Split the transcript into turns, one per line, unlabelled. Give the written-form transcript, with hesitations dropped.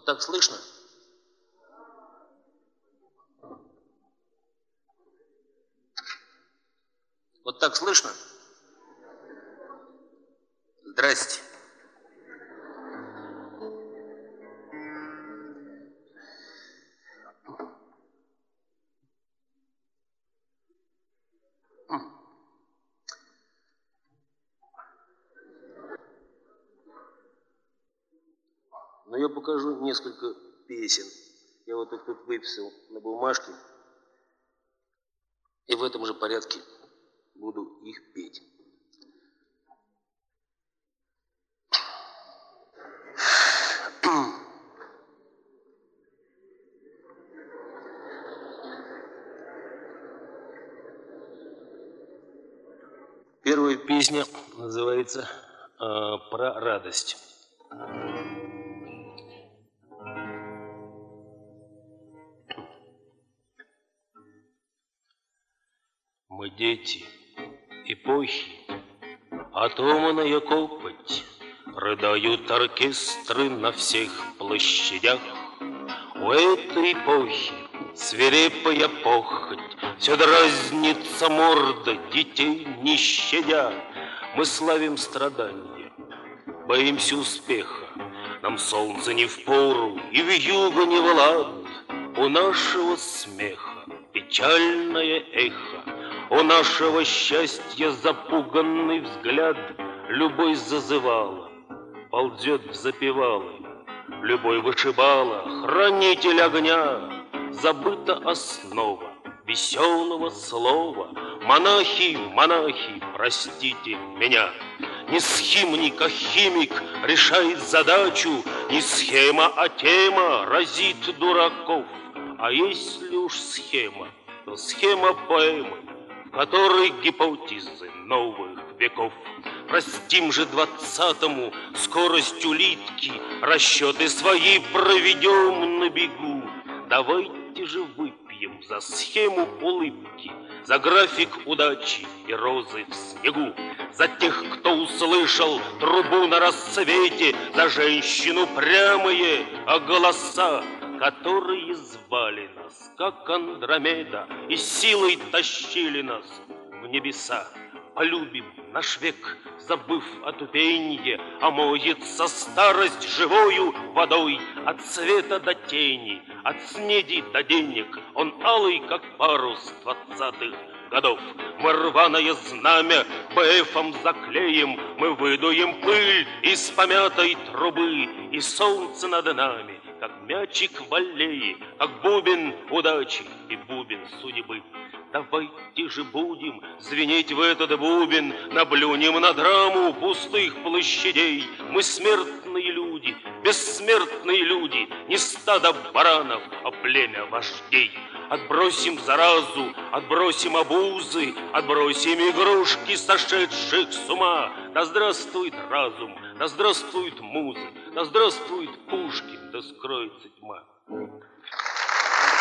Вот так слышно? Вот так слышно? Здрасте. Но я покажу несколько песен. Я вот их тут выписал на бумажке. И в этом же порядке буду их петь. Первая песня называется «Про радость». Мы дети эпохи, атомная копоть, рыдают оркестры на всех площадях. У этой эпохи свирепая похоть, все дразнится морда детей не щадя. Мы славим страдания, боимся успеха, нам солнце не впору и вьюга не в лад. У нашего смеха печальное эхо, у нашего счастья запуганный взгляд. Любой зазывала ползет в запевалы, любой вышибала хранитель огня. Забыта основа веселого слова. Монахи, монахи, простите меня. Не схимник, а химик решает задачу, не схема, а тема разит дураков. А если уж схема, то схема поэмы, в которой гипотезы новых веков. Простим же 20-му скорость улитки, расчеты свои проведем на бегу. Давайте же выпьем за схему улыбки, за график удачи и розы в снегу, за тех, кто услышал трубу на рассвете, за женщину прямые, а голоса, которые звали нас, как Андромеда, и силой тащили нас в небеса. Полюбим наш век, забыв о тупенье, омоется старость живою водой. От света до тени, от снеди до денег, он алый, как парус 20-х годов. Мы рваное знамя БФом заклеим, мы выдуем пыль из помятой трубы, и солнце над нами, как мячик в аллее, как бубен удачи и бубен судьбы. Давайте же будем звенеть в этот бубен, наблюнем на драму пустых площадей. Мы смертные люди, бессмертные люди, не стадо баранов, а племя вождей. Отбросим заразу, отбросим обузы, отбросим игрушки сошедших с ума. Да здравствует разум, да здравствуют музы, да здравствует Пушкин, да скроется тьма.